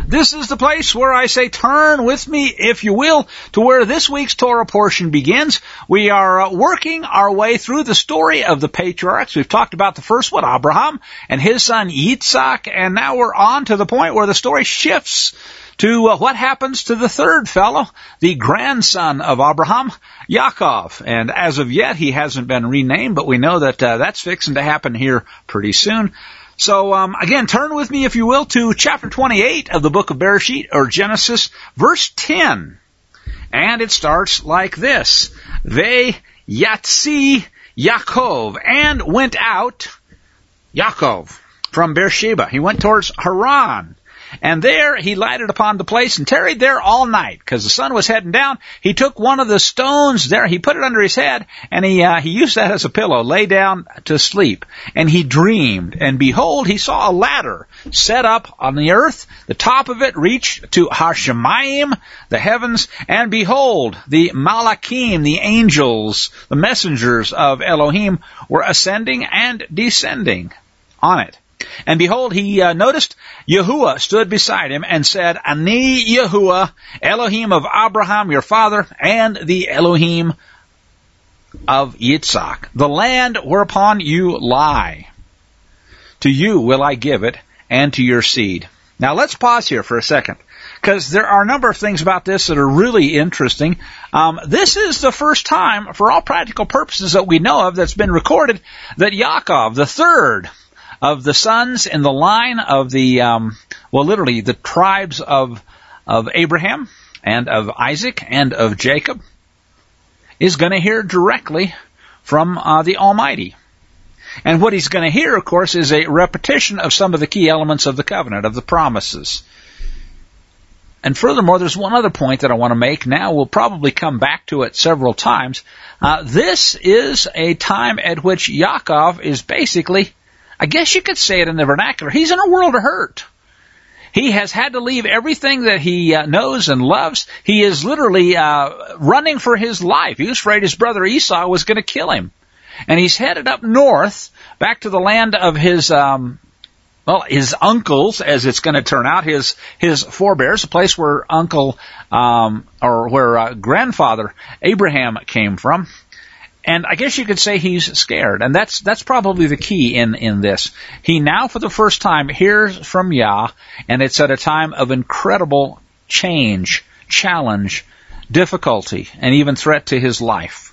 This is the place where I say turn with me, if you will, to where this week's Torah portion begins. We are working our way through the story of the patriarchs. We've talked about the first one, Abraham, and his son Yitzhak, and now we're on to the point where the story shifts to what happens to the third fellow, the grandson of Abraham, Yaakov. And as of yet, he hasn't been renamed, but we know that that's fixing to happen here pretty soon. So, again, turn with me, if you will, to chapter 28 of the book of Bereshit, or Genesis, verse 10. And it starts like this. Ve Yatsi Yaakov, and went out, Yaakov, from Beersheba. He went towards Haran. And there he lighted upon the place and tarried there all night, because the sun was heading down. He took one of the stones there, he put it under his head, and he used that as a pillow, lay down to sleep. And he dreamed, and behold, he saw a ladder set up on the earth. The top of it reached to Hashemayim, the heavens, and behold, the Malakim, the angels, the messengers of Elohim, were ascending and descending on it. And behold, he noticed Yahuwah stood beside him and said, Ani Yahuwah, Elohim of Abraham, your father, and the Elohim of Yitzhak. The land whereupon you lie, to you will I give it, and to your seed. Now let's pause here for a second, because there are a number of things about this that are really interesting. This is the first time, for all practical purposes that we know of, that's been recorded, that Yaakov, the third of the sons in the line of the, literally the tribes of Abraham and of Isaac and of Jacob, is going to hear directly from the Almighty. And what he's going to hear, of course, is a repetition of some of the key elements of the covenant, of the promises. And furthermore, there's one other point that I want to make. Now, we'll probably come back to it several times. This is a time at which Yaakov is basically, I guess you could say it in the vernacular, he's in a world of hurt. He has had to leave everything that he knows and loves. He is literally running for his life. He was afraid his brother Esau was going to kill him. And he's headed up north, back to the land of his uncles, as it's going to turn out, his forebears, a place where grandfather Abraham came from. And I guess you could say he's scared, and that's probably the key in this. He now, for the first time, hears from Yah, and it's at a time of incredible change, challenge, difficulty, and even threat to his life.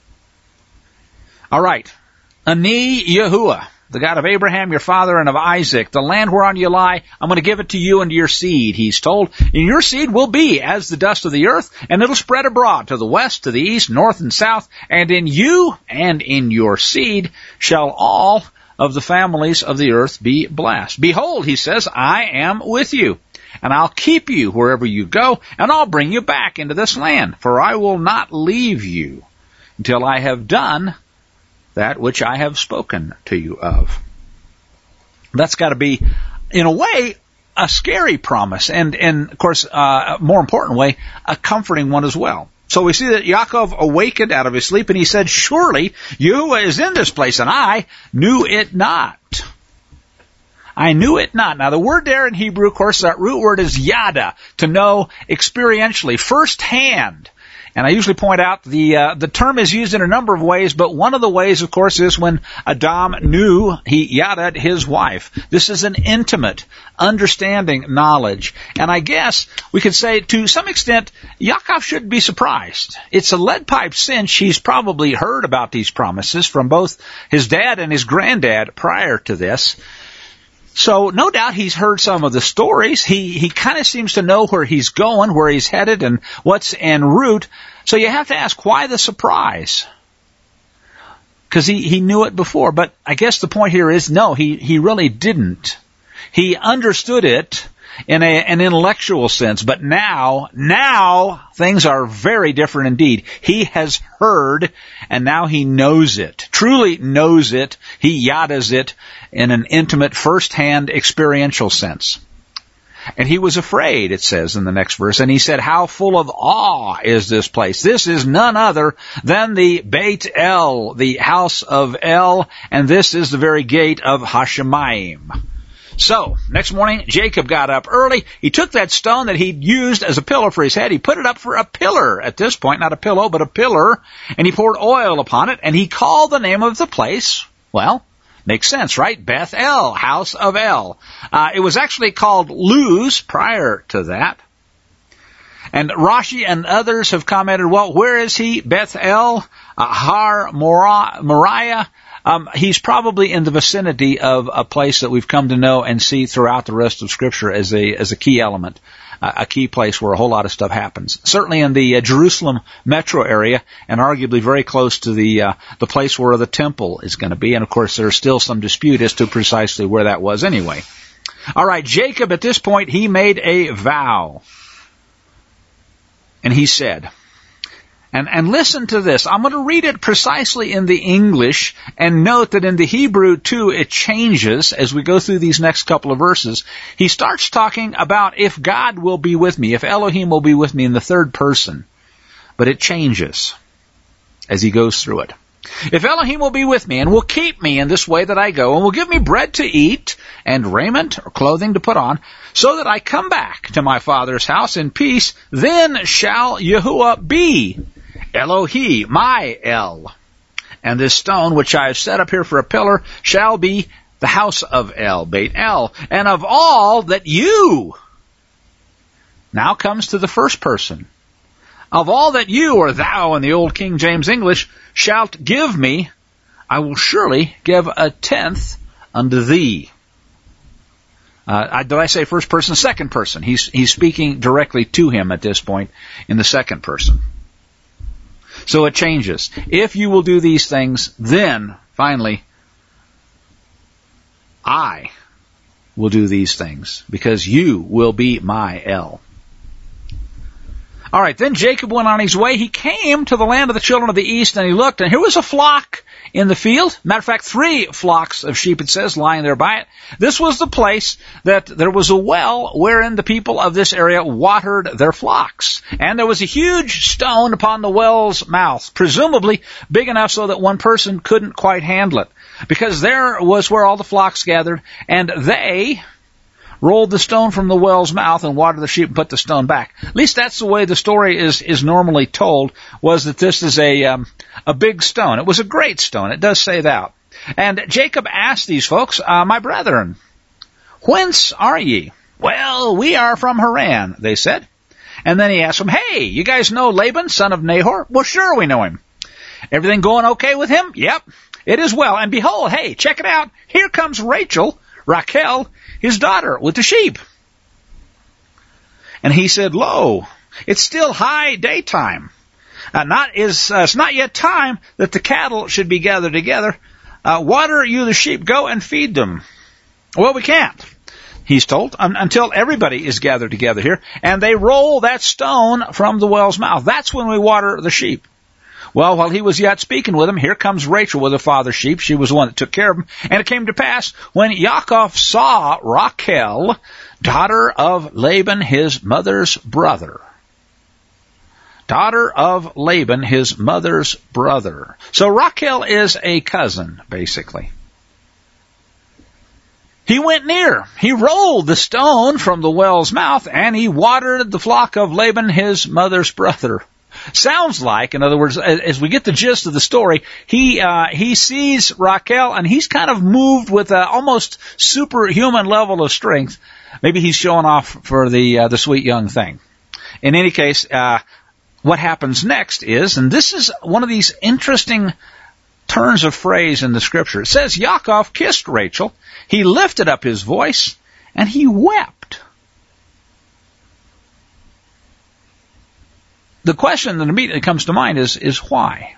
All right, Ani Yahuwah, the God of Abraham, your father, and of Isaac, the land whereon you lie, I'm going to give it to you and to your seed, he's told. And your seed will be as the dust of the earth, and it'll spread abroad to the west, to the east, north, and south. And in you and in your seed shall all of the families of the earth be blessed. Behold, he says, I am with you, and I'll keep you wherever you go, and I'll bring you back into this land. For I will not leave you until I have done that which I have spoken to you of. That's got to be, in a way, a scary promise, and of course, a more important way, a comforting one as well. So we see that Yaakov awakened out of his sleep, and he said, surely Yahuwah is in this place, and I knew it not. I knew it not. Now, the word there in Hebrew, of course, that root word is yada, to know experientially, firsthand. And I usually point out the term is used in a number of ways, but one of the ways, of course, is when Adam knew he yada'd his wife. This is an intimate, understanding knowledge. And I guess we could say, to some extent, Yaakov shouldn't be surprised. It's a lead pipe cinch. He's probably heard about these promises from both his dad and his granddad prior to this. So no doubt he's heard some of the stories. He kind of seems to know where he's going, where he's headed, and what's en route. So you have to ask, why the surprise? Because he knew it before. But I guess the point here is, no, he really didn't. He understood it in an intellectual sense. But now things are very different indeed. He has heard, and now he knows it. Truly knows it. He yadas it in an intimate, first-hand, experiential sense. And he was afraid, it says in the next verse, and he said, how full of awe is this place? This is none other than the Beit El, the house of El, and this is the very gate of Hashemayim. So, next morning, Jacob got up early. He took that stone that he'd used as a pillow for his head. He put it up for a pillar at this point, not a pillow, but a pillar. And he poured oil upon it, and he called the name of the place, well, makes sense, right? Beth-El, house of El. It was actually called Luz prior to that. And Rashi and others have commented, well, where is he? Beth-El, Har Moriah. He's probably in the vicinity of a place that we've come to know and see throughout the rest of Scripture as a key element, a key place where a whole lot of stuff happens. Certainly in the Jerusalem metro area, and arguably very close to the place where the temple is going to be. And of course, there's still some dispute as to precisely where that was anyway. All right, Jacob at this point, he made a vow. And he said, and listen to this. I'm going to read it precisely in the English, and note that in the Hebrew, too, it changes as we go through these next couple of verses. He starts talking about if God will be with me, if Elohim will be with me in the third person. But it changes as he goes through it. If Elohim will be with me and will keep me in this way that I go, and will give me bread to eat and raiment or clothing to put on, so that I come back to my father's house in peace, then shall Yahuwah be Elohi, my El. And this stone which I have set up here for a pillar shall be the house of El, Beit El, and of all that you, now comes to the first person, of all that you, or thou in the old King James English, shalt give me, I will surely give a tenth unto thee. Did I say first person? Second person. He's speaking directly to him at this point in the second person. So it changes. If you will do these things, then, finally, I will do these things, because you will be my El. All right, then Jacob went on his way. He came to the land of the children of the east, and he looked, and here was a flock in the field. Matter of fact, 3 flocks of sheep, it says, lying there by it. This was the place that there was a well wherein the people of this area watered their flocks. And there was a huge stone upon the well's mouth, presumably big enough so that one person couldn't quite handle it, because there was where all the flocks gathered, and they rolled the stone from the well's mouth and watered the sheep and put the stone back. At least that's the way the story is normally told, was that this is a big stone. It was a great stone. It does say that. And Jacob asked these folks, my brethren, whence are ye? Well, we are from Haran, they said. And then he asked them, hey, you guys know Laban, son of Nahor? Well, sure, we know him. Everything going okay with him? Yep, it is well. And behold, hey, check it out. Here comes Rachel, his daughter, with the sheep. And he said, lo, it's still high daytime. It's not yet time that the cattle should be gathered together. Water you the sheep, go and feed them. Well, we can't, he's told, until everybody is gathered together here. And they roll that stone from the well's mouth. That's when we water the sheep. Well, while he was yet speaking with him, here comes Rachel with her father's sheep. She was the one that took care of them. And it came to pass, when Yaakov saw Rachel, daughter of Laban, his mother's brother. Daughter of Laban, his mother's brother. So Rachel is a cousin, basically. He went near. He rolled the stone from the well's mouth, and he watered the flock of Laban, his mother's brother. Sounds like, in other words, as we get the gist of the story, he sees Rachel, and he's kind of moved with an almost superhuman level of strength. Maybe he's showing off for the sweet young thing. In any case, what happens next is, and this is one of these interesting turns of phrase in the Scripture. It says, Yaakov kissed Rachel, he lifted up his voice, and he wept. The question that immediately comes to mind is why?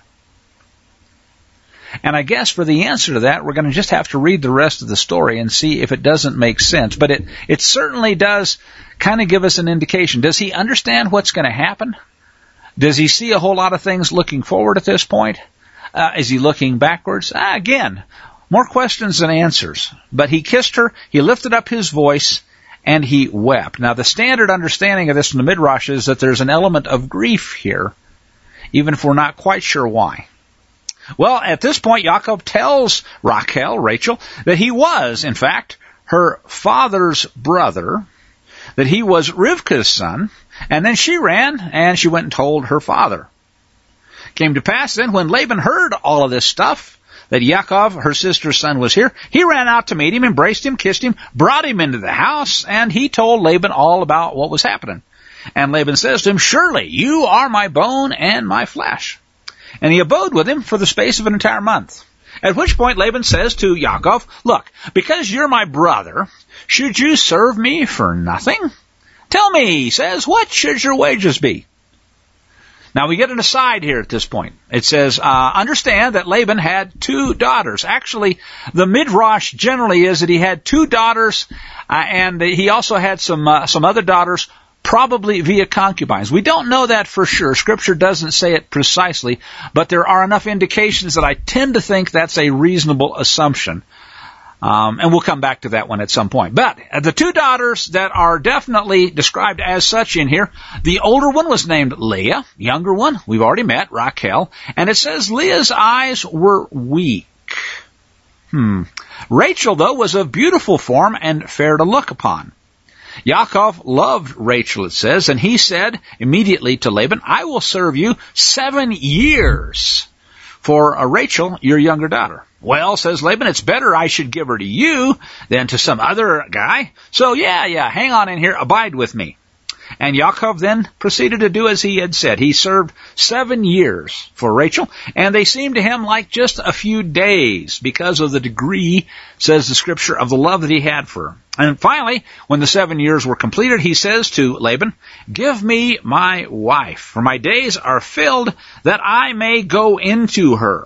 And I guess for the answer to that, we're going to just have to read the rest of the story and see if it doesn't make sense. But it certainly does kind of give us an indication. Does he understand what's going to happen? Does he see a whole lot of things looking forward at this point? Is he looking backwards? Again, more questions than answers. But he kissed her, he lifted up his voice, and he wept. Now, the standard understanding of this in the Midrash is that there's an element of grief here, even if we're not quite sure why. Well, at this point, Yaakov tells Rachel, that he was, in fact, her father's brother that he was Rivka's son, and then she ran and she went and told her father. Came to pass then when Laban heard all of this stuff, that Yaakov, her sister's son, was here, he ran out to meet him, embraced him, kissed him, brought him into the house, and he told Laban all about what was happening. And Laban says to him, surely you are my bone and my flesh. And he abode with him for the space of an entire month. At which point Laban says to Yaakov, look, because you're my brother, should you serve me for nothing? Tell me, he says, what should your wages be? Now we get an aside here at this point. It says, understand that Laban had 2 daughters. Actually, the midrash generally is that he had 2 daughters, and he also had some other daughters, probably via concubines. We don't know that for sure. Scripture doesn't say it precisely, but there are enough indications that I tend to think that's a reasonable assumption. And we'll come back to that one at some point. But the 2 daughters that are definitely described as such in here, the older one was named Leah, younger one, we've already met, Rachel, and it says Leah's eyes were weak. Rachel, though, was of beautiful form and fair to look upon. Yaakov loved Rachel, it says, and he said immediately to Laban, I will serve you 7 years for Rachel, your younger daughter. Well, says Laban, it's better I should give her to you than to some other guy. So yeah, hang on in here, abide with me. And Yaakov then proceeded to do as he had said. He served 7 years for Rachel, and they seemed to him like just a few days because of the degree, says the Scripture, of the love that he had for her. And finally, when the 7 years were completed, he says to Laban, give me my wife, for my days are filled that I may go into her.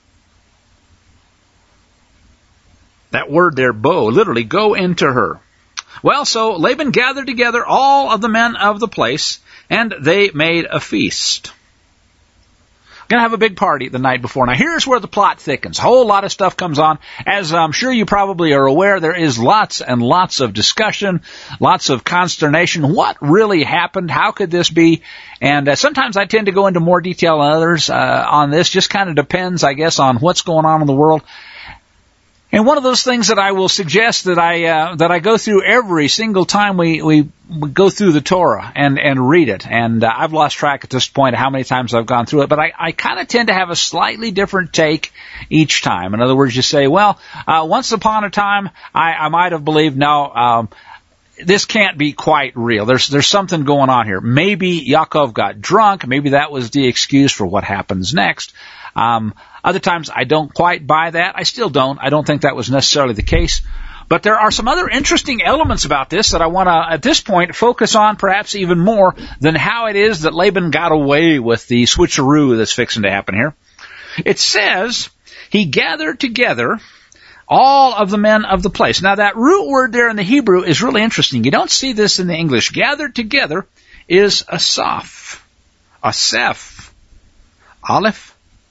That word there, bo, literally, go into her. Well, so Laban gathered together all of the men of the place, and they made a feast. Going to have a big party the night before. Now, here's where the plot thickens. A whole lot of stuff comes on. As I'm sure you probably are aware, there is lots and lots of discussion, lots of consternation. What really happened? How could this be? And sometimes I tend to go into more detail than others on this. Just kind of depends, I guess, on what's going on in the world. And one of those things that I will suggest that I go through every single time we go through the Torah and read it. And I've lost track at this point of how many times I've gone through it, but I kind of tend to have a slightly different take each time. In other words, you say, well, once upon a time I might have believed, no, this can't be quite real. There's something going on here. Maybe Yaakov got drunk. Maybe that was the excuse for what happens next. Other times I don't quite buy that. I still don't. I don't think that was necessarily the case. But there are some other interesting elements about this that I want to, at this point, focus on perhaps even more than how it is that Laban got away with the switcheroo that's fixing to happen here. It says, he gathered together all of the men of the place. Now that root word there in the Hebrew is really interesting. You don't see this in the English. Gathered together is asaph, asaph, aleph,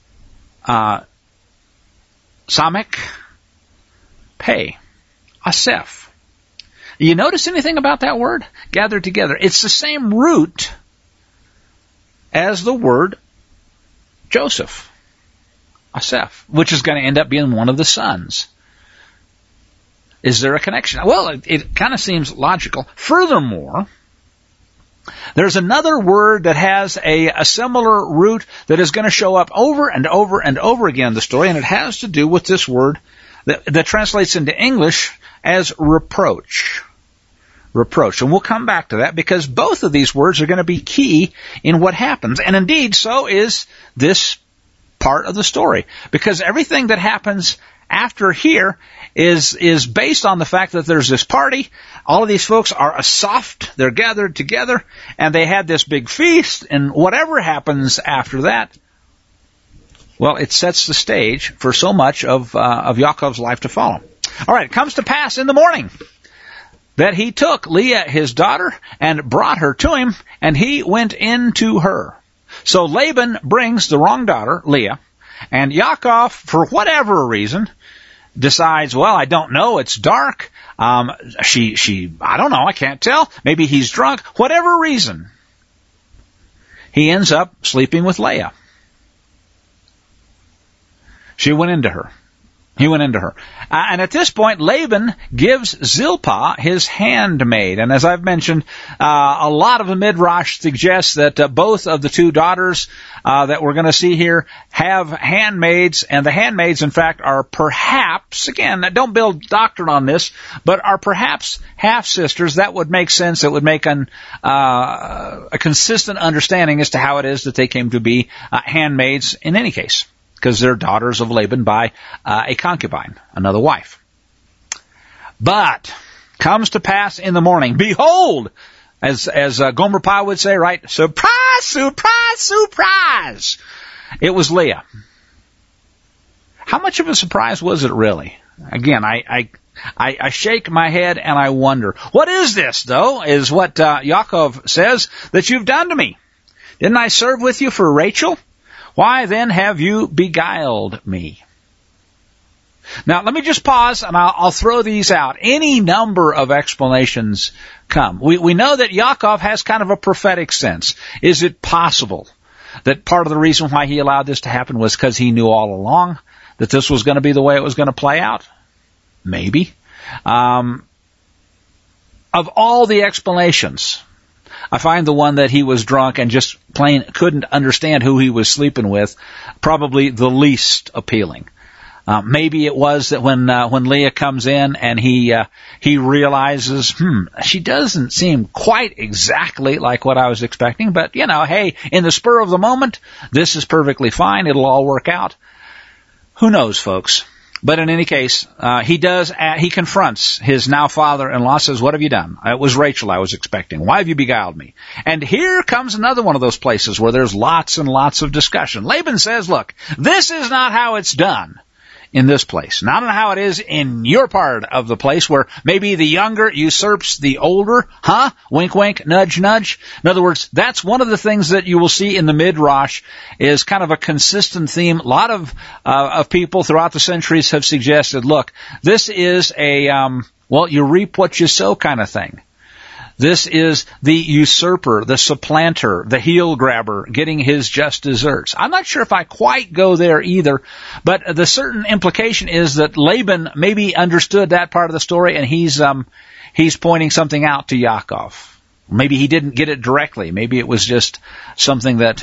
Samek, Pei, Aseph. You notice anything about that word? Gathered together. It's the same root as the word Joseph, Aseph, which is going to end up being one of the sons. Is there a connection? Well, it kind of seems logical. Furthermore, there's another word that has a similar root that is going to show up over and over and over again in the story, and it has to do with this word that translates into English as reproach. Reproach. And we'll come back to that because both of these words are going to be key in what happens. And indeed, so is this part of the story. Because everything that happens after here is based on the fact that there's this party. All of these folks are asoft. They're gathered together, and they had this big feast, and whatever happens after that, well, it sets the stage for so much of Yaakov's life to follow. All right, it comes to pass in the morning that he took Leah, his daughter, and brought her to him, and he went in to her. So Laban brings the wrong daughter, Leah, and Yaakov, for whatever reason, decides, well, I don't know, it's dark. I don't know, I can't tell. Maybe he's drunk. Whatever reason, he ends up sleeping with Leah. She went into her. He went into her. And at this point, Laban gives Zilpah his handmaid. And as I've mentioned, a lot of the Midrash suggests that both of the two daughters that we're going to see here have handmaids. And the handmaids, in fact, are perhaps, again, don't build doctrine on this, but are perhaps half-sisters. That would make sense. It would make a consistent understanding as to how it is that they came to be handmaids in any case, because they're daughters of Laban by a concubine, another wife. But comes to pass in the morning, behold, as Gomer Pyle would say, right? Surprise, surprise, surprise! It was Leah. How much of a surprise was it really? Again, I shake my head and I wonder, what is this, though, is what Yaakov says that you've done to me. Didn't I serve with you for Rachel? Why then have you beguiled me? Now, let me just pause, and I'll throw these out. Any number of explanations come. We know that Yaakov has kind of a prophetic sense. Is it possible that part of the reason why he allowed this to happen was because he knew all along that this was going to be the way it was going to play out? Maybe. Of all the explanations, I find the one that he was drunk and just plain couldn't understand who he was sleeping with probably the least appealing. Maybe it was that when Leah comes in and he realizes, she doesn't seem quite exactly like what I was expecting, but hey, in the spur of the moment, this is perfectly fine. It'll all work out. Who knows, folks? But in any case, he confronts his now father-in-law, says, what have you done? It was Rachel I was expecting. Why have you beguiled me? And here comes another one of those places where there's lots and lots of discussion. Laban says, look, this is not how it's done in this place. Not how it is in your part of the place where maybe the younger usurps the older. Huh? Wink, wink, nudge, nudge. In other words, that's one of the things that you will see in the Midrash is kind of a consistent theme. A lot of people throughout the centuries have suggested, look, this is you reap what you sow kind of thing. This is the usurper, the supplanter, the heel grabber getting his just desserts. I'm not sure if I quite go there either, but the certain implication is that Laban maybe understood that part of the story and he's pointing something out to Yaakov. Maybe he didn't get it directly. Maybe it was just something that,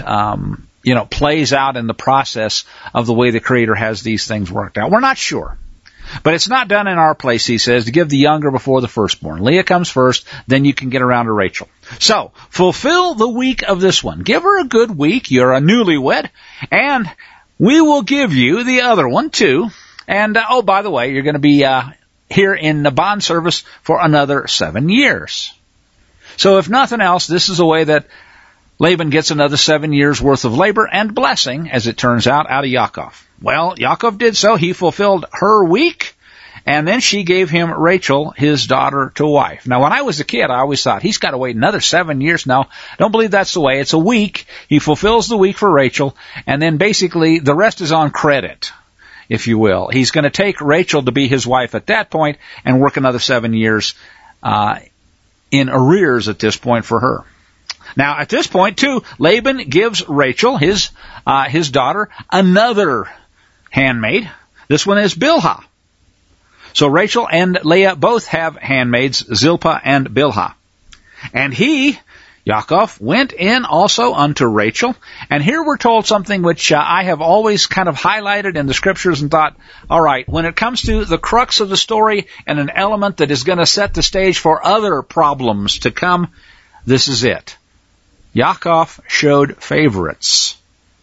plays out in the process of the way the Creator has these things worked out. We're not sure. But it's not done in our place, he says, to give the younger before the firstborn. Leah comes first, then you can get around to Rachel. So, fulfill the week of this one. Give her a good week. You're a newlywed. And we will give you the other one, too. And, by the way, you're going to be here in the bond service for another 7 years. So, if nothing else, this is a way that Laban gets another 7 years' worth of labor and blessing, as it turns out of Yaakov. Well, Yaakov did so. He fulfilled her week, and then she gave him Rachel, his daughter, to wife. Now, when I was a kid, I always thought, he's got to wait another 7 years. No, don't believe that's the way. It's a week. He fulfills the week for Rachel, and then basically the rest is on credit, if you will. He's going to take Rachel to be his wife at that point and work another 7 years in arrears at this point for her. Now, at this point, too, Laban gives Rachel, his daughter, another handmaid. This one is Bilhah. So Rachel and Leah both have handmaids, Zilpah and Bilhah. And he, Yaakov, went in also unto Rachel. And here we're told something which I have always kind of highlighted in the scriptures and thought, all right, when it comes to the crux of the story and an element that is going to set the stage for other problems to come, this is it. Yaakov showed favorites.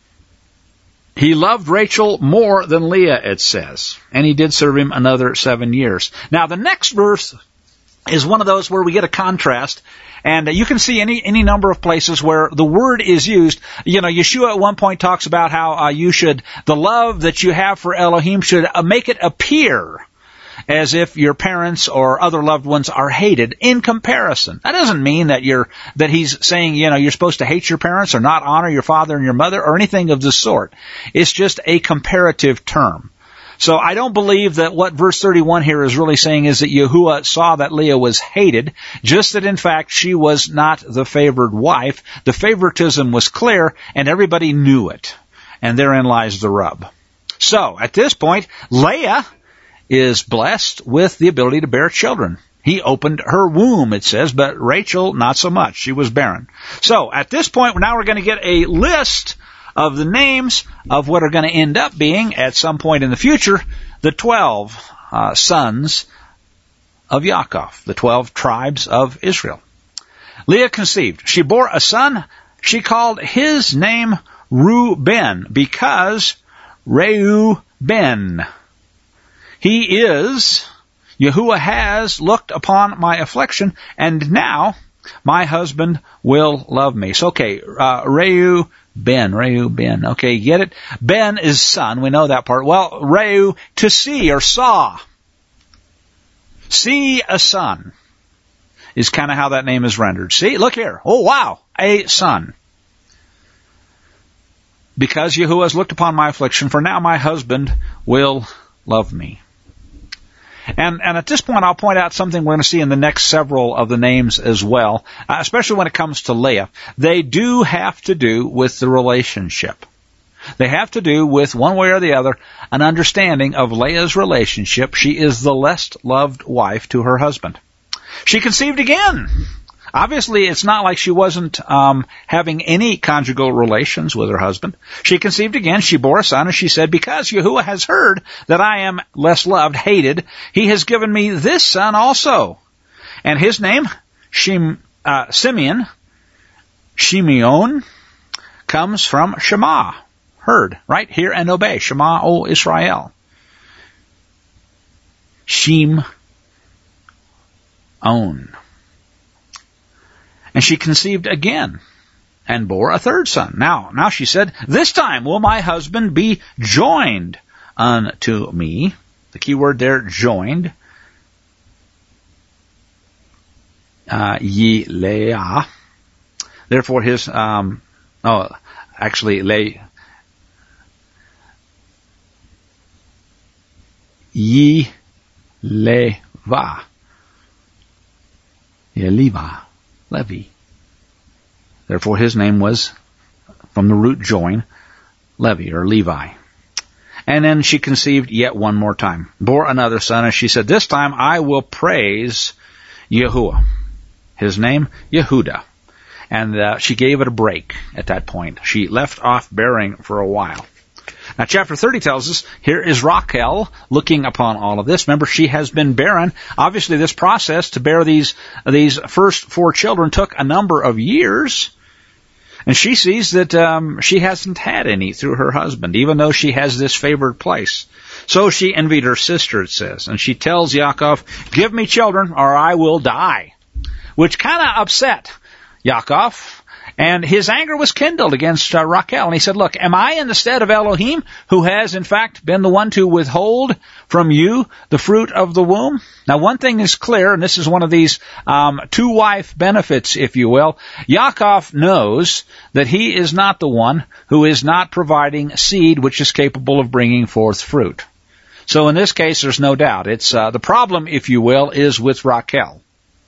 He loved Rachel more than Leah, it says, and he did serve him another 7 years. Now, the next verse is one of those where we get a contrast, and you can see any number of places where the word is used. Yeshua at one point talks about how the love that you have for Elohim should make it appear as if your parents or other loved ones are hated in comparison. That doesn't mean that he's saying, you're supposed to hate your parents or not honor your father and your mother or anything of the sort. It's just a comparative term. So I don't believe that what verse 31 here is really saying is that Yahuwah saw that Leah was hated, just that in fact she was not the favored wife. The favoritism was clear and everybody knew it. And therein lies the rub. So at this point, Leah is blessed with the ability to bear children. He opened her womb, it says, but Rachel, not so much. She was barren. So at this point, now we're going to get a list of the names of what are going to end up being, at some point in the future, the 12 sons of Yaakov, the 12 tribes of Israel. Leah conceived. She bore a son. She called his name Reuben, because Reuben. He is, Yahuwah has looked upon my affliction, and now my husband will love me. So, okay, Reuben. Okay, get it? Ben is son. We know that part. Well, Reu, to see or saw. See a son is kind of how that name is rendered. See, look here. Oh, wow, a son. Because Yahuwah has looked upon my affliction, for now my husband will love me. And at this point, I'll point out something we're going to see in the next several of the names as well, especially when it comes to Leah. They do have to do with the relationship. They have to do with, one way or the other, an understanding of Leah's relationship. She is the less loved wife to her husband. She conceived again. Obviously, it's not like she wasn't having any conjugal relations with her husband. She conceived again. She bore a son, and she said, because Yahuwah has heard that I am less loved, hated, he has given me this son also. And his name, Simeon, comes from Shema, heard, right? Hear and obey. Shema, O Israel. Shimon. And she conceived again and bore a third son. Now she said, this time will my husband be joined unto me. The key word there, joined. Yileah. Therefore his, Yileah. Levi. Therefore his name was, from the root join, Levi or Levi. And then she conceived yet one more time, bore another son, and she said, this time I will praise Yahuwah. His name, Yehudah. And she gave it a break at that point. She left off bearing for a while. Now, chapter 30 tells us, here is Rachel looking upon all of this. Remember, she has been barren. Obviously, this process to bear these first 4 children took a number of years. And she sees that she hasn't had any through her husband, even though she has this favored place. So she envied her sister, it says. And she tells Yaakov, give me children or I will die. Which kind of upset Yaakov. And his anger was kindled against Rachel. And he said, look, am I in the stead of Elohim, who has in fact been the one to withhold from you the fruit of the womb? Now one thing is clear, and this is one of these two-wife benefits, if you will. Yaakov knows that he is not the one who is not providing seed which is capable of bringing forth fruit. So in this case, there's no doubt. It's the problem, if you will, is with Rachel.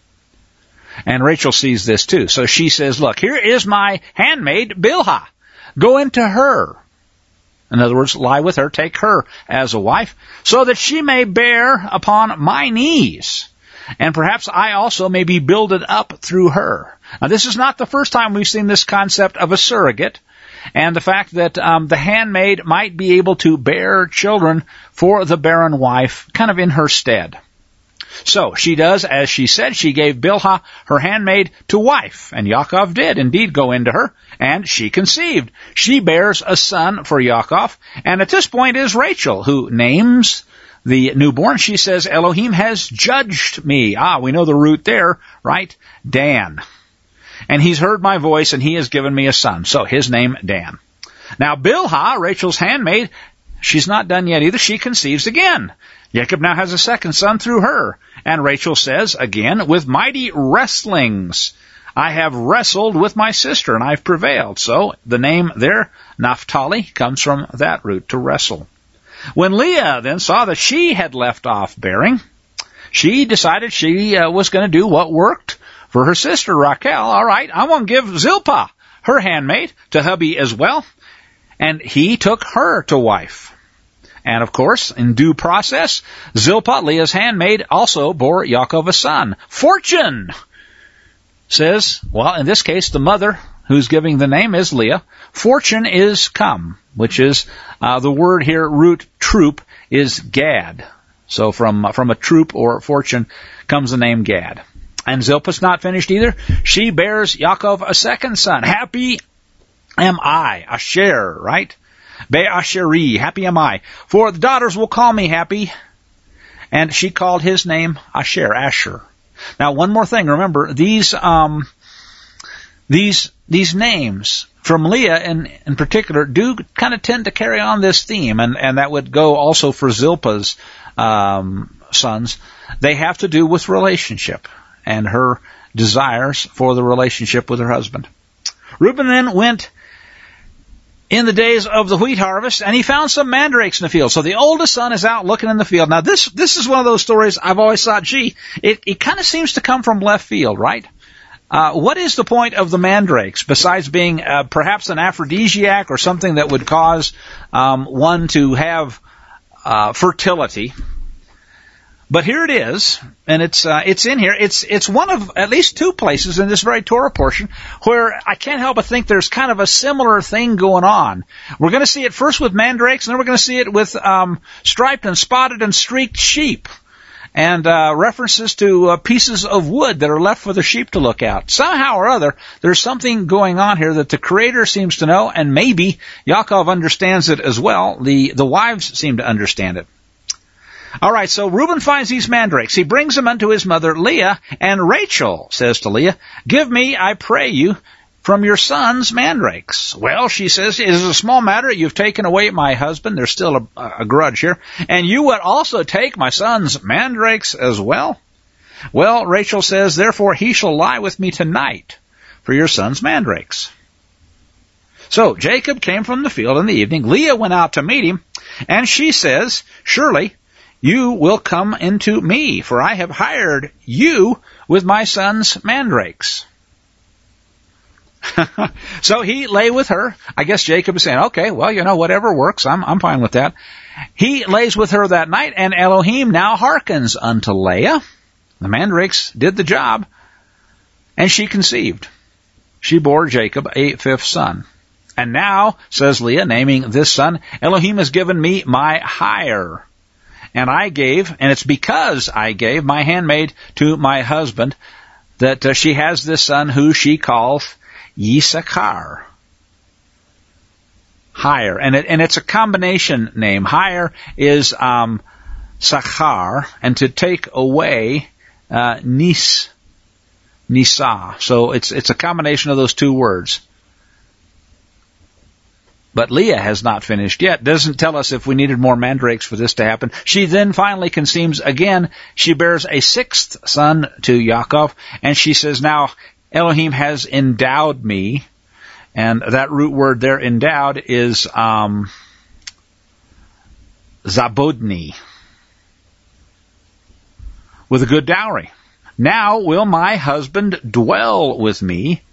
And Rachel sees this too. So she says, look, here is my handmaid, Bilhah. Go into her. In other words, lie with her, take her as a wife, so that she may bear upon my knees. And perhaps I also may be builded up through her. Now, this is not the first time we've seen this concept of a surrogate, and the fact that the handmaid might be able to bear children for the barren wife, kind of in her stead. So she does as she said. She gave Bilhah, her handmaid, to wife, and Yaakov did indeed go into her, and she conceived. She bears a son for Yaakov, and at this point is Rachel, who names the newborn. She says, Elohim has judged me. We know the root there, right? Dan. And he's heard my voice, and he has given me a son. So his name, Dan. Now Bilhah, Rachel's handmaid, she's not done yet either. She conceives again. Jacob now has a second son through her. And Rachel says, again, with mighty wrestlings, I have wrestled with my sister, and I've prevailed. So the name there, Naphtali, comes from that root, to wrestle. When Leah then saw that she had left off bearing, she decided she was going to do what worked for her sister Rachel. All right, I want to give Zilpah, her handmaid, to hubby as well. And he took her to wife. And of course, in due process, Zilpah, Leah's handmaid, also bore Yaakov a son. Fortune says, well, in this case, the mother who's giving the name is Leah. Fortune is come, which is, the word here, root troop, is Gad. So from a troop or fortune comes the name Gad. And Zilpah's not finished either. She bears Yaakov a second son. Happy am I, Asher, right? Be'asheri, happy am I. For the daughters will call me happy. And she called his name Asher. Now, one more thing. Remember, these names from Leah in particular do kind of tend to carry on this theme, and that would go also for Zilpah's sons. They have to do with relationship and her desires for the relationship with her husband. Reuben then went in the days of the wheat harvest, and he found some mandrakes in the field. So the oldest son is out looking in the field. Now this is one of those stories I've always thought, it kind of seems to come from left field, right? What is the point of the mandrakes besides being perhaps an aphrodisiac or something that would cause one to have fertility? But here it is, and it's in here. It's one of at least two places in this very Torah portion where I can't help but think there's kind of a similar thing going on. We're going to see it first with mandrakes, and then we're going to see it with striped and spotted and streaked sheep, and references to pieces of wood that are left for the sheep to look at. Somehow or other, there's something going on here that the Creator seems to know, and maybe Yaakov understands it as well. The wives seem to understand it. All right, so Reuben finds these mandrakes. He brings them unto his mother Leah, and Rachel says to Leah, "Give me, I pray you, from your son's mandrakes." Well, she says, "It is a small matter. You've taken away my husband." There's still a grudge here. "And you would also take my son's mandrakes as well?" Well, Rachel says, "Therefore he shall lie with me tonight for your son's mandrakes." So Jacob came from the field in the evening. Leah went out to meet him, and she says, "Surely you will come into me, for I have hired you with my son's mandrakes." So he lay with her. I guess Jacob is saying, okay, well, whatever works. I'm fine with that. He lays with her that night, and Elohim now hearkens unto Leah. The mandrakes did the job, and she conceived. She bore Jacob a fifth son. "And now," says Leah, naming this son, "Elohim has given me my hire. And I gave, and it's because I gave my handmaid to my husband, that she has this son who she calls Yisachar." Hire. And it's a combination name. Hire is Sachar, and to take away Nisa. So it's a combination of those two words. But Leah has not finished yet. Doesn't tell us if we needed more mandrakes for this to happen. She then finally conceives again. She bears a sixth son to Yaakov, and she says, "Now Elohim has endowed me." And that root word there, endowed, is zabodni, with a good dowry. "Now will my husband dwell with me,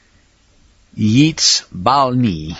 yitzbalni."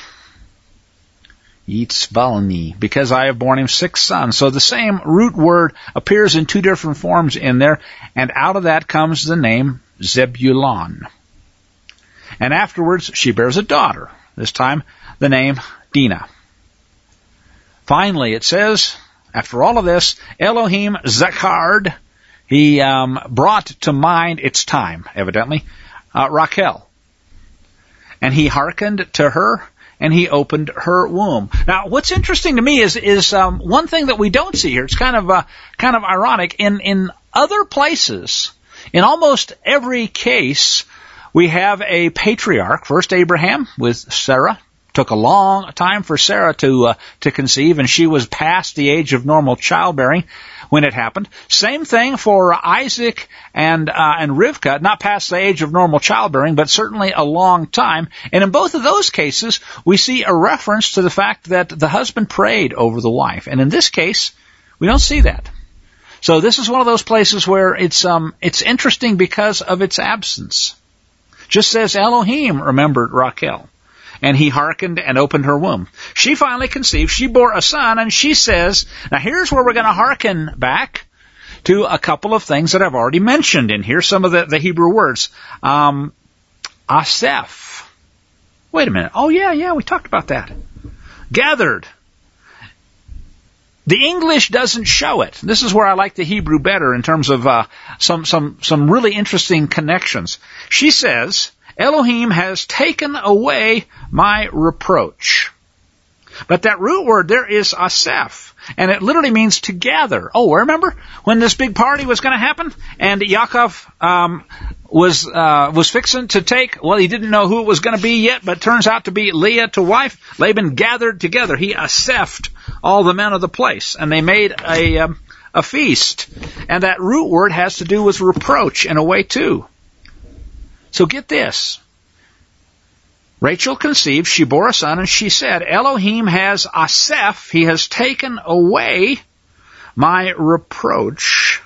Yitzbalni, because I have borne him 6 sons. So the same root word appears in 2 different forms in there, and out of that comes the name Zebulon. And afterwards she bears a daughter, this time the name Dinah. Finally, it says, after all of this, Elohim Zachard, he brought to mind, it's time, evidently, Rachel. And he hearkened to her, and he opened her womb. Now, what's interesting to me is one thing that we don't see here. It's kind of ironic. In other places, in almost every case, we have a patriarch. First, Abraham with Sarah. Took a long time for Sarah to conceive, and she was past the age of normal childbearing when it happened. Same thing for Isaac and Rivkah, not past the age of normal childbearing, but certainly a long time. And in both of those cases, we see a reference to the fact that the husband prayed over the wife. And in this case, we don't see that. So this is one of those places where it's interesting because of its absence. Just says Elohim remembered Rachel. and he hearkened and opened her womb. She finally conceived. She bore a son, and she says, now here's where we're going to hearken back to a couple of things that I've already mentioned in here, some of the Hebrew words. Aseph. Wait a minute. Oh, yeah, we talked about that. Gathered. The English doesn't show it. This is where I like the Hebrew better in terms of some really interesting connections. She says, Elohim has taken away my reproach. But that root word there is aseph, and it literally means to gather. Oh, remember when this big party was going to happen, and Yaakov was fixing to take, well, he didn't know who it was going to be yet, but it turns out to be Leah to wife. Laban gathered together. He asephed all the men of the place, and they made a feast. And that root word has to do with reproach in a way too. So get this. Rachel conceived, she bore a son, and she said, Elohim has aseph, he has taken away my reproach.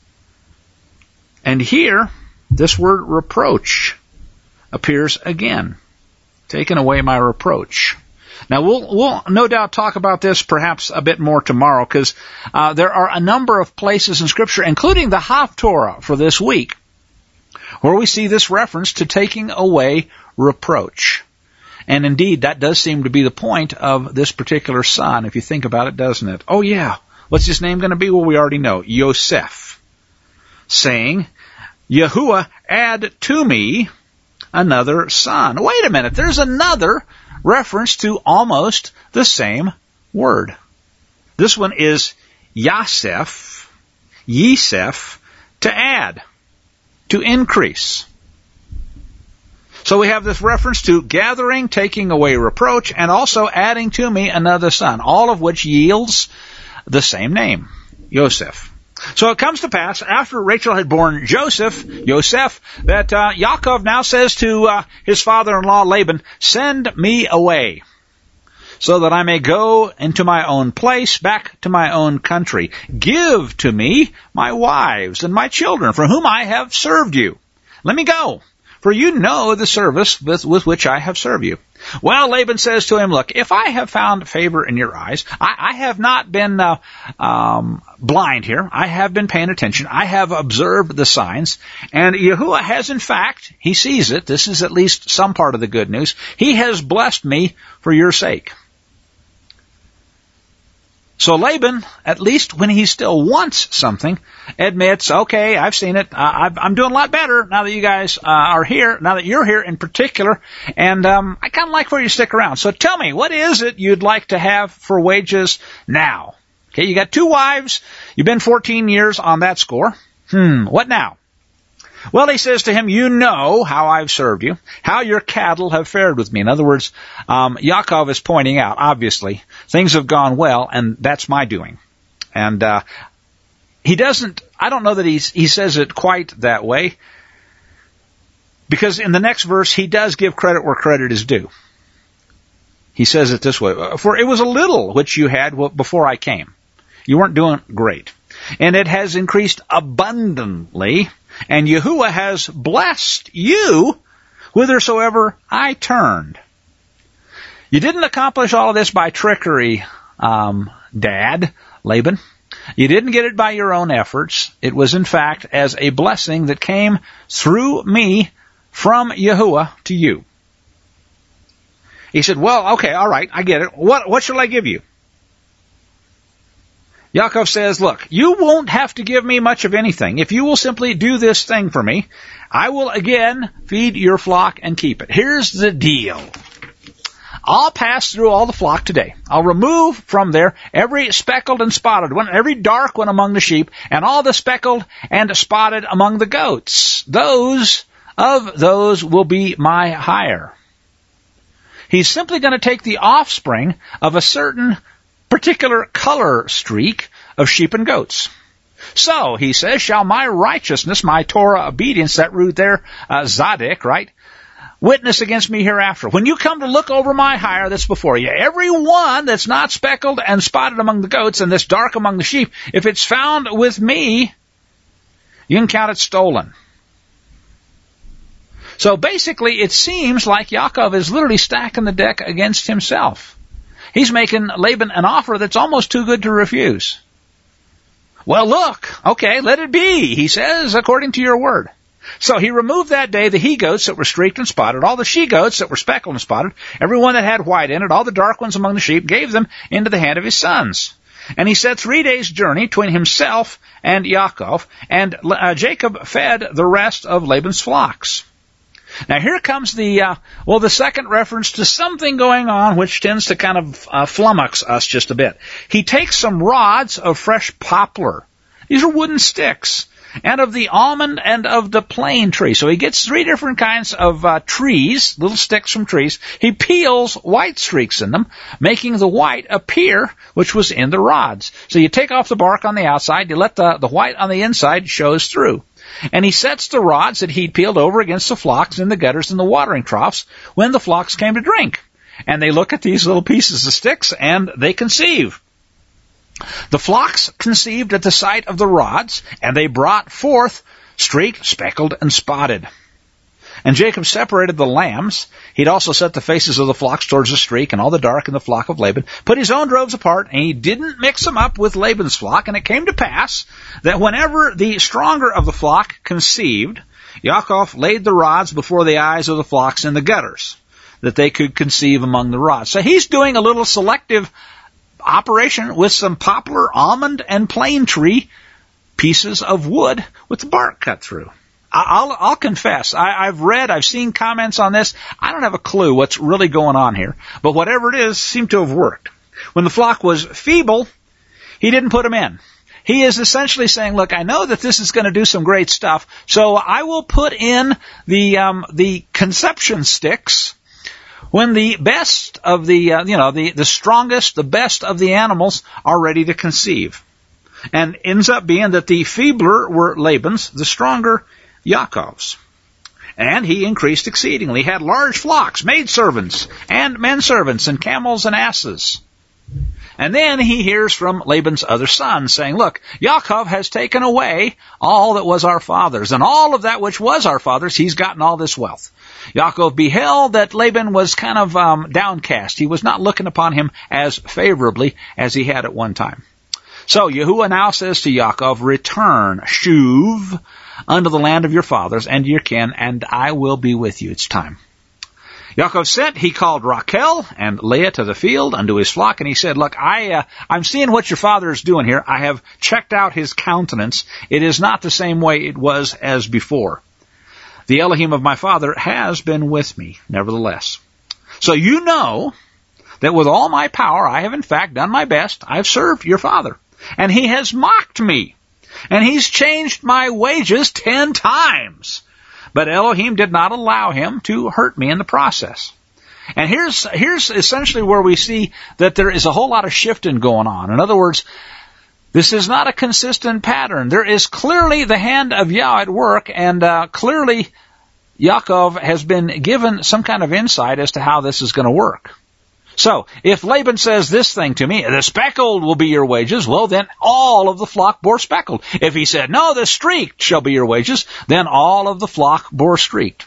And here, this word reproach appears again. Taken away my reproach. Now, we'll no doubt talk about this perhaps a bit more tomorrow, because there are a number of places in Scripture, including the Haftorah for this week, where we see this reference to taking away reproach. And indeed, that does seem to be the point of this particular son, if you think about it, doesn't it? Oh yeah, what's his name going to be? Well, we already know, Yosef, saying, Yahuwah, add to me another son. Wait a minute, there's another reference to almost the same word. This one is Yasef, to add, to increase. So we have this reference to gathering, taking away reproach, and also adding to me another son, all of which yields the same name, Yosef. So it comes to pass, after Rachel had born Yosef, that Yaakov now says to his father-in-law Laban, send me away, so that I may go into my own place, back to my own country. Give to me my wives and my children, for whom I have served you. Let me go, for you know the service with which I have served you. Well, Laban says to him, look, if I have found favor in your eyes, I have not been blind here. I have been paying attention. I have observed the signs. And Yahuwah has, in fact, he sees it. This is at least some part of the good news. He has blessed me for your sake. So Laban, at least when he still wants something, admits, okay, I've seen it. I'm doing a lot better now that you guys are here, now that you're here in particular, and I kind of like for you to stick around. So tell me, what is it you'd like to have for wages now? Okay, you got 2 wives. You've been 14 years on that score. What now? Well, he says to him, you know how I've served you, how your cattle have fared with me. In other words, Yaakov is pointing out, obviously, things have gone well, and that's my doing. And he doesn't, I don't know that he says it quite that way, because in the next verse, he does give credit where credit is due. He says it this way, for it was a little which you had before I came. You weren't doing great. And it has increased abundantly, and Yahuwah has blessed you whithersoever I turned. You didn't accomplish all of this by trickery, Dad, Laban. You didn't get it by your own efforts. It was, in fact, as a blessing that came through me from Yahuwah to you. He said, well, okay, all right, I get it. What shall I give you? Yaakov says, look, you won't have to give me much of anything. If you will simply do this thing for me, I will again feed your flock and keep it. Here's the deal. I'll pass through all the flock today. I'll remove from there every speckled and spotted one, every dark one among the sheep, and all the speckled and spotted among the goats. Those will be my hire. He's simply going to take the offspring of a certain particular color streak of sheep and goats. So, he says, shall my righteousness, my Torah obedience, that root there, Zadok, right, witness against me hereafter. When you come to look over my hire that's before you, every one that's not speckled and spotted among the goats and that's dark among the sheep, if it's found with me, you can count it stolen. So basically, it seems like Yaakov is literally stacking the deck against himself. He's making Laban an offer that's almost too good to refuse. Well, look, okay, let it be, he says, according to your word. So he removed that day the he-goats that were streaked and spotted, all the she-goats that were speckled and spotted, every one that had white in it, all the dark ones among the sheep, gave them into the hand of his sons. And he set 3 days' journey between himself and Yaakov, and Jacob fed the rest of Laban's flocks. Now here comes the second reference to something going on which tends to kind of flummox us just a bit. He takes some rods of fresh poplar. These are wooden sticks. And of the almond and of the plane tree. So he gets 3 different kinds of trees, little sticks from trees. He peels white streaks in them, making the white appear, which was in the rods. So you take off the bark on the outside, you let the white on the inside shows through. And he sets the rods that he'd peeled over against the flocks in the gutters and the watering troughs when the flocks came to drink. And they look at these little pieces of sticks and they conceive. The flocks conceived at the sight of the rods, and they brought forth streaked, speckled, and spotted. And Jacob separated the lambs. He'd also set the faces of the flocks towards the streak, and all the dark in the flock of Laban, put his own droves apart, and he didn't mix them up with Laban's flock. And it came to pass that whenever the stronger of the flock conceived, Yaakov laid the rods before the eyes of the flocks in the gutters, that they could conceive among the rods. So he's doing a little selective operation with some poplar, almond, and plane tree pieces of wood with the bark cut through. I'll confess, I've seen comments on this. I don't have a clue what's really going on here, but whatever it is seemed to have worked. When the flock was feeble, he didn't put them in. He is essentially saying, look, I know that this is going to do some great stuff, so I will put in the conception sticks when the best of the strongest, the best of the animals are ready to conceive. And ends up being that the feebler were Laban's, the stronger Yaakov's. And he increased exceedingly. He had large flocks, maidservants, and menservants, and camels and asses. And then he hears from Laban's other sons saying, look, Yaakov has taken away all that was our father's, and all of that which was our father's, he's gotten all this wealth. Yaakov beheld that Laban was kind of downcast. He was not looking upon him as favorably as he had at one time. So Yahuwah now says to Yaakov, return, shuv, unto the land of your fathers and your kin, and I will be with you. It's time. Yaakov sent, he called Rachel and Leah to the field unto his flock, and he said, look, I'm seeing what your father is doing here. I have checked out his countenance. It is not the same way it was as before. The Elohim of my father has been with me, nevertheless. So you know that with all my power I have in fact done my best. I have served your father, and he has mocked me, and he's changed my wages 10 times. But Elohim did not allow him to hurt me in the process. And here's essentially where we see that there is a whole lot of shifting going on. In other words, this is not a consistent pattern. There is clearly the hand of Yah at work, and clearly Yaakov has been given some kind of insight as to how this is going to work. So, if Laban says this thing to me, the speckled will be your wages, well, then all of the flock bore speckled. If he said, no, the streaked shall be your wages, then all of the flock bore streaked.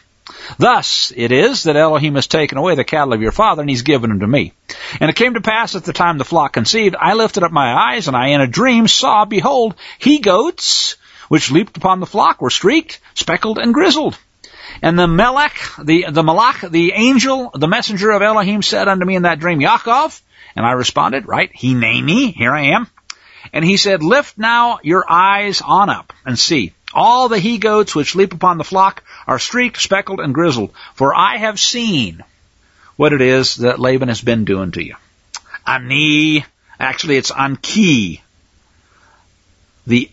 Thus it is that Elohim has taken away the cattle of your father, and he's given them to me. And it came to pass at the time the flock conceived, I lifted up my eyes, and I in a dream saw, behold, he-goats, which leaped upon the flock, were streaked, speckled, and grizzled. And the Malach, the angel, the messenger of Elohim said unto me in that dream, Yaakov, and I responded, right, Hineni, here I am. And he said, lift now your eyes on up and see. All the he-goats which leap upon the flock are streaked, speckled, and grizzled. For I have seen what it is that Laban has been doing to you. Ani, actually it's Anki, the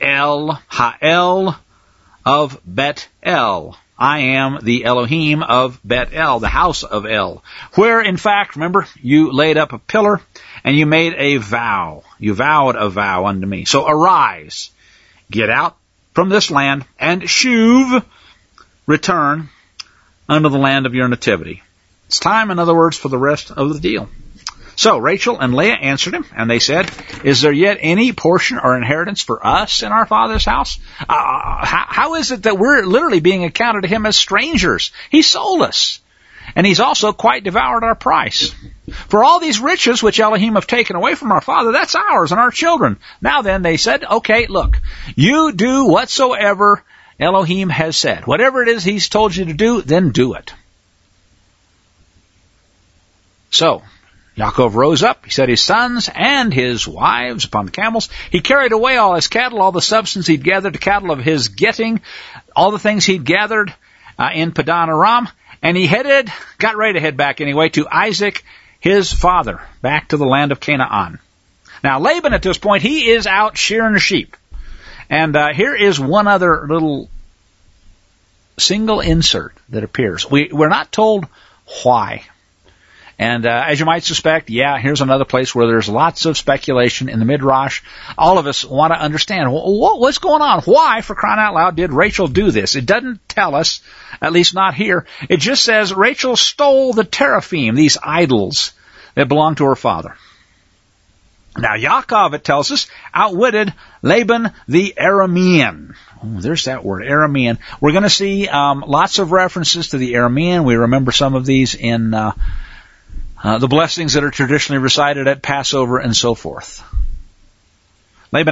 El of Bet-El. I am the Elohim of Bet-El, the house of El, where, in fact, remember, you laid up a pillar and you made a vow. You vowed a vow unto me. So arise, get out from this land, and shuv, return unto the land of your nativity. It's time, in other words, for the rest of the deal. So Rachel and Leah answered him, and they said, "Is there yet any portion or inheritance for us in our father's house? How is it that we're literally being accounted to him as strangers? He sold us, and he's also quite devoured our price. For all these riches which Elohim have taken away from our father, that's ours and our children. Now then," they said, "okay, look, you do whatsoever Elohim has said. Whatever it is he's told you to do, then do it." So Yaakov rose up, he set his sons and his wives upon the camels. He carried away all his cattle, all the substance he'd gathered, the cattle of his getting, all the things he'd gathered in Padan Aram, and he got ready to head back anyway, to Isaac, his father, back to the land of Canaan. Now Laban at this point, he is out shearing the sheep. And here is one other little single insert that appears. We're not told why. And as you might suspect, here's another place where there's lots of speculation in the Midrash. All of us want to understand, what's going on? Why, for crying out loud, did Rachel do this? It doesn't tell us, at least not here. It just says Rachel stole the teraphim, these idols that belonged to her father. Now Yaakov, it tells us, outwitted Laban the Aramean. Oh, there's that word, Aramean. We're going to see lots of references to the Aramean. We remember some of these in the blessings that are traditionally recited at Passover and so forth. Laban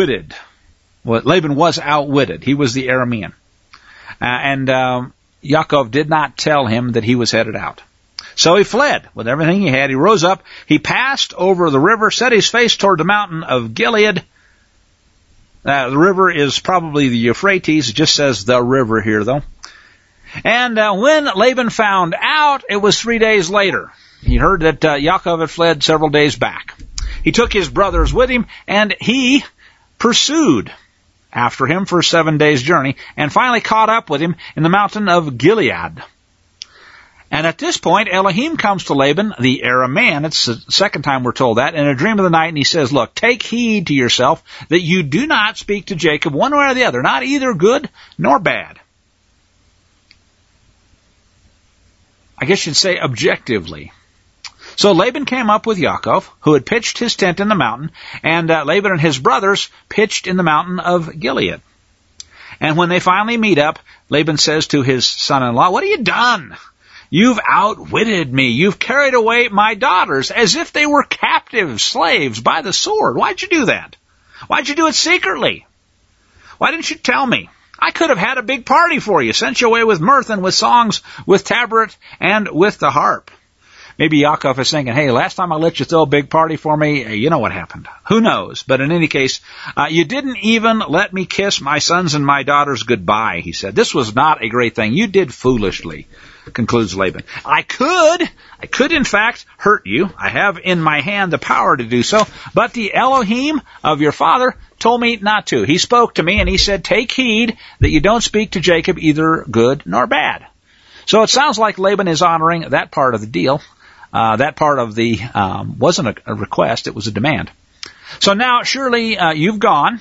was outwitted. He was the Aramean. And Yaakov did not tell him that he was headed out. So he fled with everything he had. He rose up. He passed over the river, set his face toward the mountain of Gilead. The river is probably the Euphrates. It just says the river here, though. And when Laban found out, it was 3 days later. He heard that Yaakov had fled several days back. He took his brothers with him, and he pursued after him for a 7 days' journey, and finally caught up with him in the mountain of Gilead. And at this point, Elohim comes to Laban, the Aramean. It's the second time we're told that, in a dream of the night, and he says, "Look, take heed to yourself that you do not speak to Jacob one way or the other, not either good nor bad." I guess you'd say objectively. So Laban came up with Yaakov, who had pitched his tent in the mountain, and Laban and his brothers pitched in the mountain of Gilead. And when they finally meet up, Laban says to his son-in-law, "What have you done? You've outwitted me. You've carried away my daughters as if they were captive slaves by the sword. Why'd you do that? Why'd you do it secretly? Why didn't you tell me? I could have had a big party for you, sent you away with mirth and with songs, with tabret and with the harp." Maybe Yaakov is thinking, "Hey, last time I let you throw a big party for me, you know what happened." Who knows? But in any case, you didn't even let me kiss my sons and my daughters goodbye, he said. "This was not a great thing. You did foolishly," concludes Laban. I could in fact hurt you. I have in my hand the power to do so, but the Elohim of your father told me not to. He spoke to me and he said, "Take heed that you don't speak to Jacob either good nor bad." So it sounds like Laban is honoring that part of the deal. That part of the wasn't a request, it was a demand. So now, surely you've gone.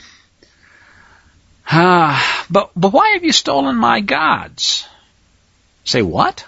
But why have you stolen my gods? Say what?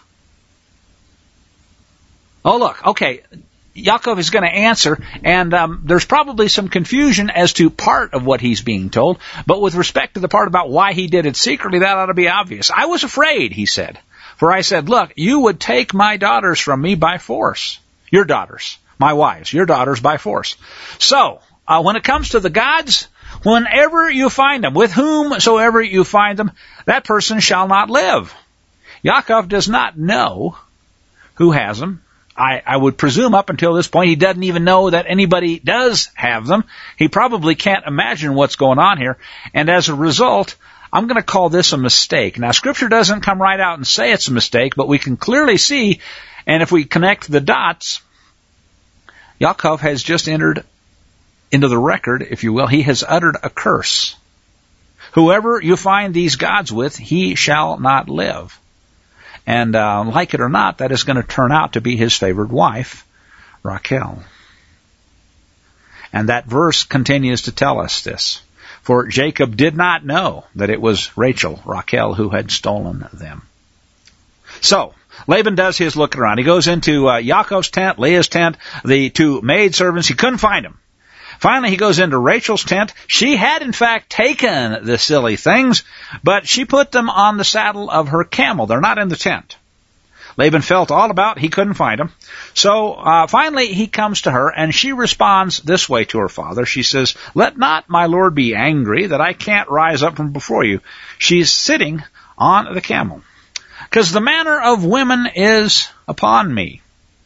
Oh, look, okay. Yaakov is going to answer, and there's probably some confusion as to part of what he's being told, but with respect to the part about why he did it secretly, that ought to be obvious. "I was afraid," he said, "for I said, look, you would take my daughters from me by force. Your daughters, my wives, your daughters by force. So, when it comes to the gods, whenever you find them, with whomsoever you find them, that person shall not live." Yaakov does not know who has them. I would presume up until this point he doesn't even know that anybody does have them. He probably can't imagine what's going on here. And as a result, I'm going to call this a mistake. Now, Scripture doesn't come right out and say it's a mistake, but we can clearly see, and if we connect the dots, Yaakov has just entered into the record, if you will. He has uttered a curse. Whoever you find these gods with, he shall not live. And like it or not, that is going to turn out to be his favored wife, Rachel. And that verse continues to tell us this. For Jacob did not know that it was Rachel, who had stolen them. So, Laban does his looking around. He goes into Yaakov's tent, Leah's tent, the two maidservants. He couldn't find them. Finally, he goes into Rachel's tent. She had, in fact, taken the silly things, but she put them on the saddle of her camel. They're not in the tent. Laban felt all about. He couldn't find them. So finally, he comes to her, and she responds this way to her father. She says, "Let not my lord be angry that I can't rise up from before you." She's sitting on the camel. "Because the manner of women is upon me."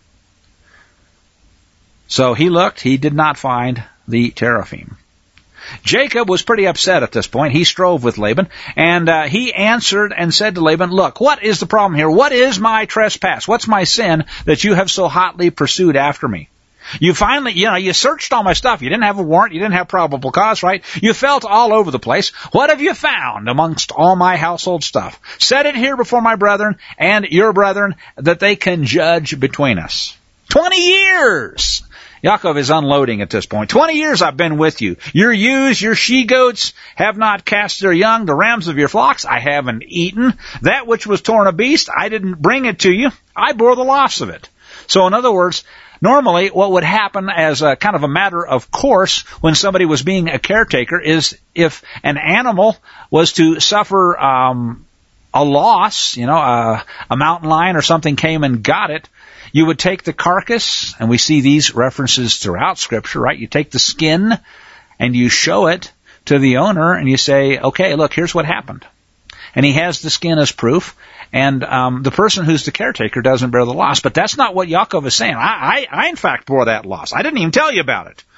So he looked. He did not find the teraphim. Jacob was pretty upset at this point. He strove with Laban, and he answered and said to Laban, "Look, what is the problem here? What is my trespass? What's my sin that you have so hotly pursued after me? You finally, you searched all my stuff. You didn't have a warrant. You didn't have probable cause, right? You felt all over the place. What have you found amongst all my household stuff? Set it here before my brethren and your brethren that they can judge between us." 20 years! Yaakov is unloading at this point. 20 years I've been with you. Your ewes, your she-goats have not cast their young. The rams of your flocks I haven't eaten. That which was torn a beast, I didn't bring it to you. I bore the loss of it. So in other words, normally what would happen as a kind of a matter of course when somebody was being a caretaker is if an animal was to suffer a loss, a mountain lion or something came and got it, you would take the carcass, and we see these references throughout Scripture, right? You take the skin and you show it to the owner and you say, "Okay, look, here's what happened." And he has the skin as proof, and the person who's the caretaker doesn't bear the loss. But that's not what Yaakov is saying. I in fact bore that loss. I didn't even tell you about it.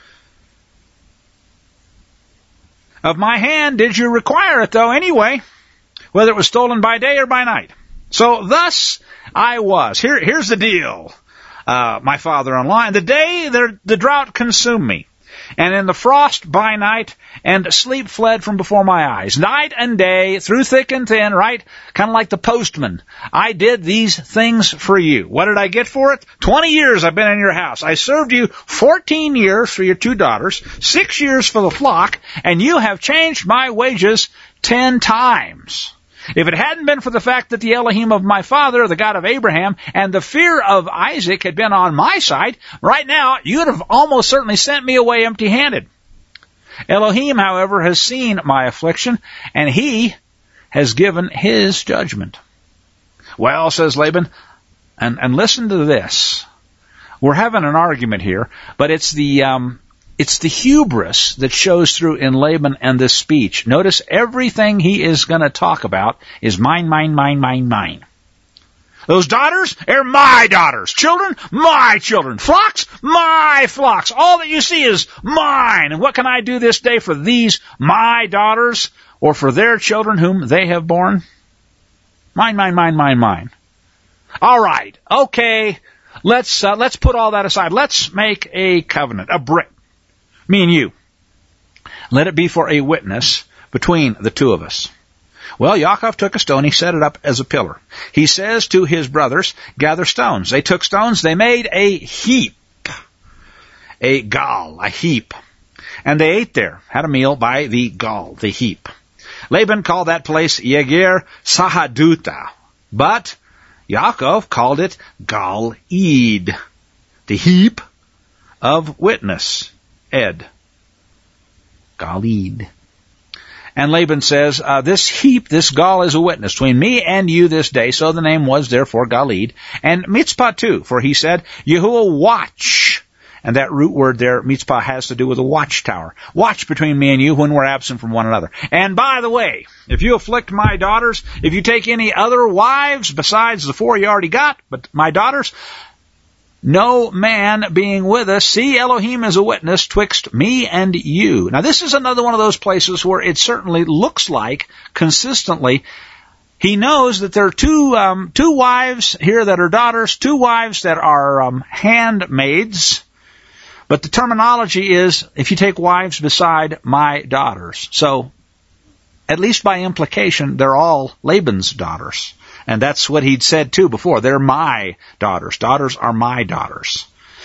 "Of my hand did you require it, though, anyway, whether it was stolen by day or by night. So thus I was." Here's the deal, my father-in-law. "In the day the drought consumed me, and in the frost by night, and sleep fled from before my eyes. Night and day, through thick and thin," right? Kind of like the postman. "I did these things for you." What did I get for it? 20 years I've been in your house. I served you 14 years for your 2 daughters, 6 years for the flock, and you have changed my wages 10 times. If it hadn't been for the fact that the Elohim of my father, the God of Abraham, and the fear of Isaac had been on my side, right now you'd have almost certainly sent me away empty-handed. Elohim, however, has seen my affliction, and he has given his judgment." "Well," says Laban, and listen to this. We're having an argument here, but it's the hubris that shows through in Laban and this speech. Notice everything he is going to talk about is mine, mine, mine, mine, mine. Those daughters are my daughters. Children, my children. Flocks, my flocks. All that you see is mine. And what can I do this day for these my daughters or for their children whom they have borne? Mine, mine, mine, mine, mine. All right. Okay. Let's put all that aside. Let's make a covenant, a brick. Me and you. Let it be for a witness between the two of us. Well, Yaakov took a stone. He set it up as a pillar. He says to his brothers, "Gather stones." They took stones. They made a heap. A gal, a heap. And they ate there, had a meal by the gal, the heap. Laban called that place Yeger Sahaduta. But Yaakov called it Gal-ed, the heap of witness. Ed. Gal-ed. And Laban says, this heap, this gal is a witness between me and you this day. So the name was therefore Gal-ed. And Mitzpah too, for he said, Yahuwah watch. And that root word there, Mitzpah, has to do with a watchtower. Watch between me and you when we're absent from one another. And by the way, if you afflict my daughters, if you take any other wives besides the 4 you already got, but my daughters, no man being with us, see Elohim as a witness twixt me and you. Now this is another one of those places where it certainly looks like, consistently, he knows that there are two wives here that are daughters, 2 wives that are handmaids, but the terminology is, if you take wives beside my daughters. So, at least by implication, they're all Laban's daughters. And that's what he'd said too before. They're my daughters. Daughters are my daughters.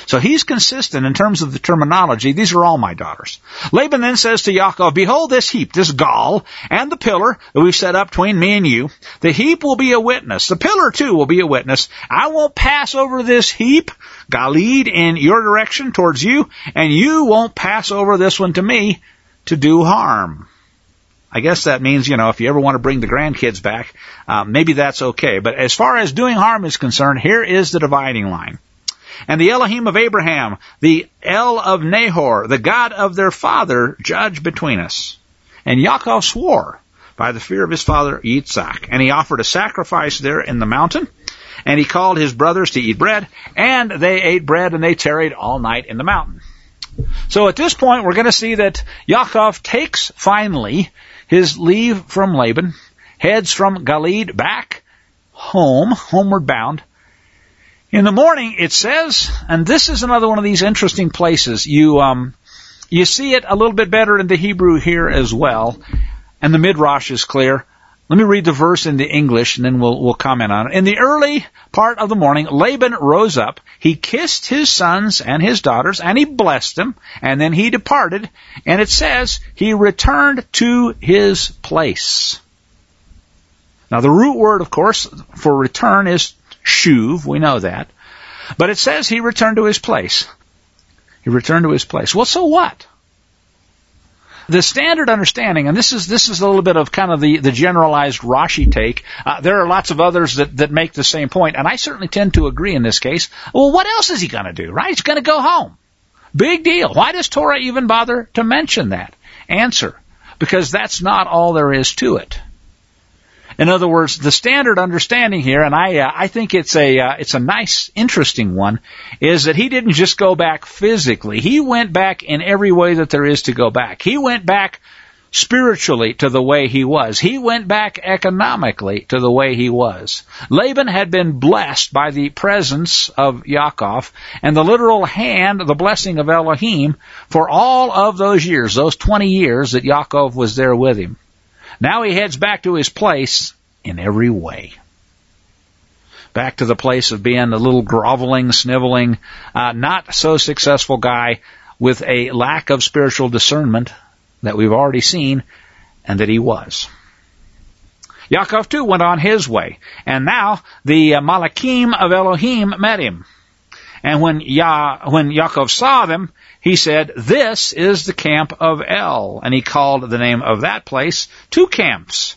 So he's consistent in terms of the terminology. These are all my daughters. Laban then says to Yaakov, behold this heap, this gall, and the pillar that we've set up between me and you. The heap will be a witness. The pillar too will be a witness. I won't pass over this heap, Galid, in your direction towards you, and you won't pass over this one to me to do harm. I guess that means, if you ever want to bring the grandkids back, maybe that's okay. But as far as doing harm is concerned, here is the dividing line. And the Elohim of Abraham, the El of Nahor, the God of their father, judge between us. And Yaakov swore by the fear of his father Yitzhak. And he offered a sacrifice there in the mountain. And he called his brothers to eat bread. And they ate bread, and they tarried all night in the mountain. So at this point, we're going to see that Yaakov takes, finally, his leave from Laban, heads from Galid back home, homeward bound. In the morning, it says, and this is another one of these interesting places, you see it a little bit better in the Hebrew here as well, and the Midrash is clear. Let me read the verse in the English, and then we'll comment on it. In the early part of the morning, Laban rose up. He kissed his sons and his daughters, and he blessed them, and then he departed. And it says, he returned to his place. Now, the root word, of course, for return is shuv. We know that. But it says he returned to his place. He returned to his place. Well, so what? The standard understanding, and this is a little bit of kind of the generalized Rashi take. There are lots of others that make the same point, and I certainly tend to agree in this case. Well, what else is he going to do, right? He's going to go home. Big deal. Why does Torah even bother to mention that? Answer: because that's not all there is to it. In other words, the standard understanding here, and I think it's a nice, interesting one, is that he didn't just go back physically. He went back in every way that there is to go back. He went back spiritually to the way he was. He went back economically to the way he was. Laban had been blessed by the presence of Yaakov and the literal hand, the blessing of Elohim, for all of those years, those 20 years that Yaakov was there with him. Now he heads back to his place in every way. Back to the place of being a little groveling, sniveling, not so successful guy with a lack of spiritual discernment that we've already seen and that he was. Yaakov too went on his way, and now the Malakim of Elohim met him. And when Yaakov saw them, he said, "This is the camp of El." And he called the name of that place 2 camps.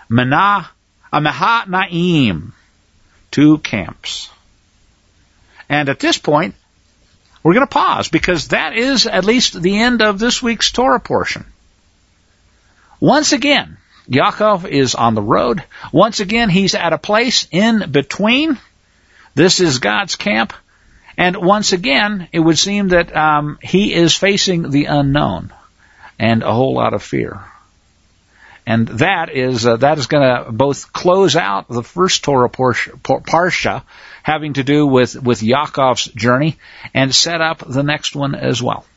Mahanaim. 2 camps. And at this point, we're going to pause, because that is at least the end of this week's Torah portion. Once again, Yaakov is on the road. Once again, he's at a place in between. This is God's camp. And once again, it would seem that he is facing the unknown and a whole lot of fear. And that is going to both close out the first Torah parsha having to do with Yaakov's journey and set up the next one as well.